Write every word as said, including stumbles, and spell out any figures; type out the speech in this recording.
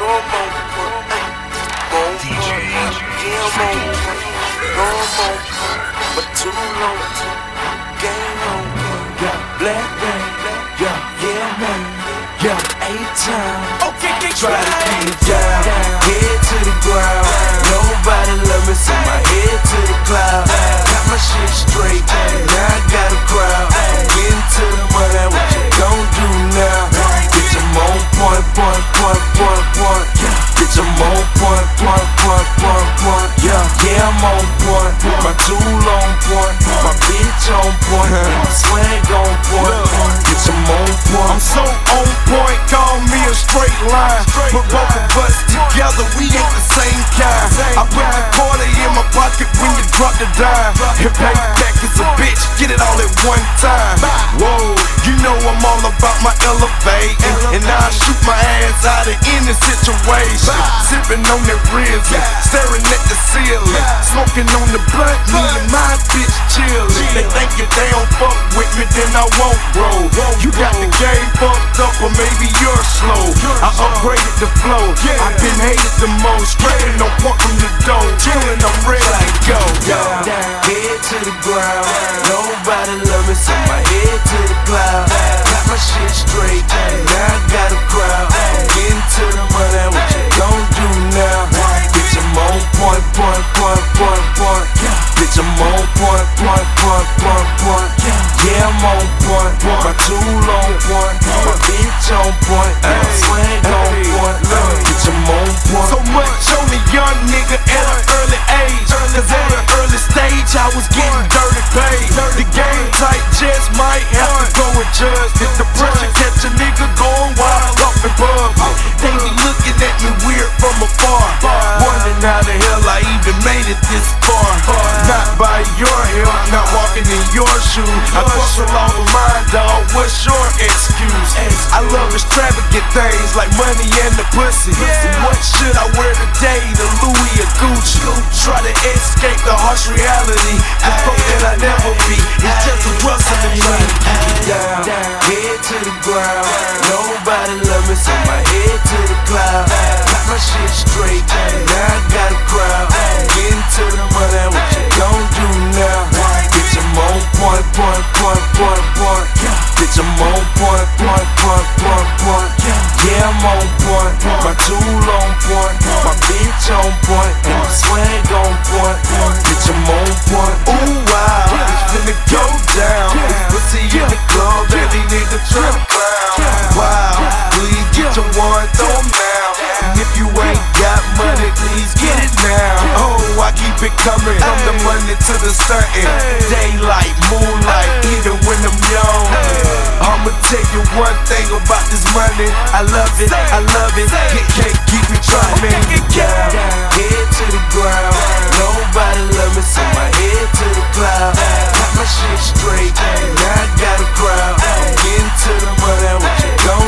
Try to keep it down, head to the ground. Nobody love me, so my head to the cloud. Got my shit straight, now I got a crowd. Getting to the money, what you gon' do now? Bitch, I'm on point, point, point, point, point. Bitch, I'm on point, point, point, point, point. Yeah, yeah, I'm on point. My tool on point, my bitch on point, my swag on point. Bitch, I'm on point. I'm so on point, call me a straight line. Put both of us together, we ain't the same kind. I put the quarter in my pocket when you drop the dime. And payback is a bitch, get it all at one time. Whoa, you know I'm all about my elevating, and I shoot my ass out of any situation. Sipping on that Rizzy, staring at the ceiling, smoking on the blunt, me and my bitch chillin'. They think if they don't fuck with me, then I won't roll. You got the game fucked up, or maybe you're slow. I upgraded the flow, I've been hated the most. Straight on point from the door, chillin', I'm ready to go. Down, head to the ground. Nobody love me, so my head to the cloud. Got my shit straight, now I got a crowd. Getting to the money, what you gon' do now? Bitch, I'm on point, point, point, point, point. Bitch, I'm on point, point, point, point, point. Yeah, I'm on point, my tool on point, my bitch on point, my swag on point. Bitch, I'm on point. So much on a young nigga at an early age, cause at an early stage I was getting dirty paid. The game tight, just might have to go and judge. If the pressure catch a nigga going wild off the bub, they be looking at me weird from afar, wondering how the hell I even made it this far. Not by your help, not walking in your shoes. I cross along with mine, dog, what's your excuse? I love extravagant things like money and the pussy. What should I wear today, the Louis or Gucci? Try to escape the harsh reality, the folk that I never be. It's just a rustle in me. Down, head to the ground. Nobody love me, so my head to the cloud. Got my shit straight, now I got a crowd. Getting to the money, what you gon' do now? Bitch, I'm on point, point, point, point, point. Bitch, I'm on point, point, point, point, point. Yeah, I'm on point, my tool on point, my bitch on point, and my swag on point. Bitch, I'm on point. Ooh, wow, it's finna go down. It's pussy in the club, and these niggas tryna clown. Wow, please get your one, throw 'em now. And if you ain't got money, please get it now. Oh, I keep it coming from the money to the stuntin'. Daylight, moonlight, even when I'm young. I'ma tell you one thing about this money, I love it, I love it. Can't, can't keep me trying. Down, head to the ground. Nobody love me, so my head to the cloud. Got my shit straight, now I got a crowd. Getting to the money, what you gon'